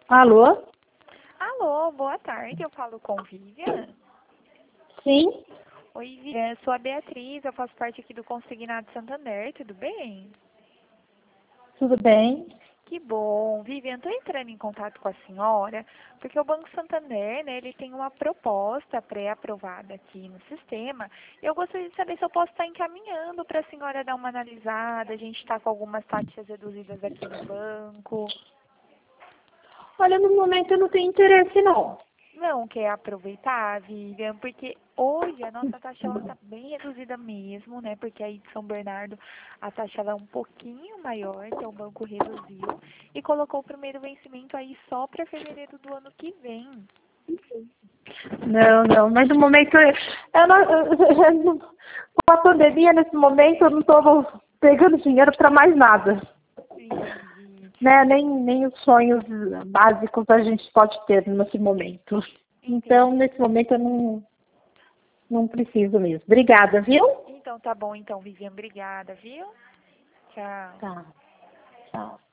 Alô? Alô, boa tarde. Eu falo com Vivian. Sim, Oi, Vivian. Eu sou a Beatriz. Eu faço parte aqui do Consignado Santander. Tudo bem? tudo bem? Que bom. Vivian, estou entrando em contato com a senhora porque o Banco Santander, né, ele tem uma proposta pré-aprovada aqui no sistema. Eu gostaria de saber se eu posso estar encaminhando para a senhora dar uma analisada. A gente está com algumas taxas reduzidas aqui no banco. Olha, no momento eu não tenho interesse, não. Não quer aproveitar, Vivian, porque hoje a nossa taxa ela tá bem reduzida mesmo, né? Porque aí de São Bernardo a taxa ela é um pouquinho maior, então o banco reduziu e colocou o primeiro vencimento aí só para fevereiro do ano que vem. Não, mas no momento com a pandemia, nesse momento, eu não estou pegando dinheiro para mais nada. Entendi. Né? Nem os sonhos básicos a gente pode ter nesse momento. Então, Entendi. nesse momento, eu não preciso mesmo. Obrigada, viu? Então tá bom, então, Vivian, obrigada, viu? Tchau. Tá, tchau.